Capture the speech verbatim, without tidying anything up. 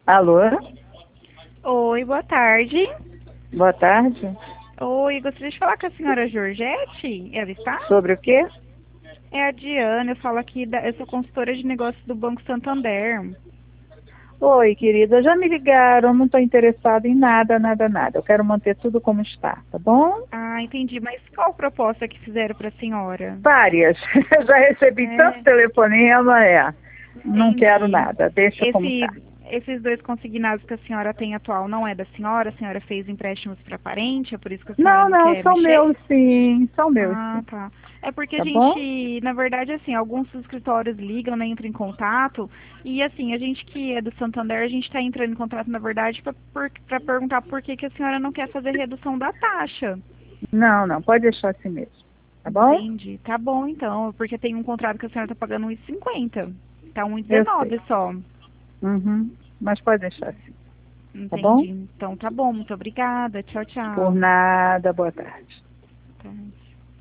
Alô? Oi, boa tarde. Boa tarde. Oi, gostaria de falar com a senhora Georgette. Ela está? Sobre o quê? É a Diana, eu falo aqui, da, eu sou consultora de negócios do Banco Santander. Oi, querida. Já me ligaram, não estou interessada em nada, nada, nada. Eu quero manter tudo como está, tá bom? Ah, entendi, mas qual proposta que fizeram para a senhora? Várias. Já recebi tanto É, telefonema, é. Não quero entendi. nada, deixa como Esse, está. esses dois consignados que a senhora tem atual não é da senhora? A senhora fez empréstimos para parente, é por isso que a senhora Não, não não, quer são mexer? meus sim, são meus Ah, sim. tá. É porque a Tá bom? gente, na verdade, assim, alguns escritórios ligam, né, entram em contato, e assim, a gente que é do Santander, a gente está entrando em contato, na verdade, para perguntar por que, que a senhora não quer fazer redução da taxa. Não, não, pode deixar assim mesmo. Tá bom? Entende? Tá bom, então, porque tem um contrato que a senhora está pagando um e cinquenta. Tá Eu sei. um e dezenove só. Uhum. Mas pode deixar assim. Tá bom? Entendi. Então tá bom, muito obrigada. Tchau, Por tchau. nada, boa tarde. Tá.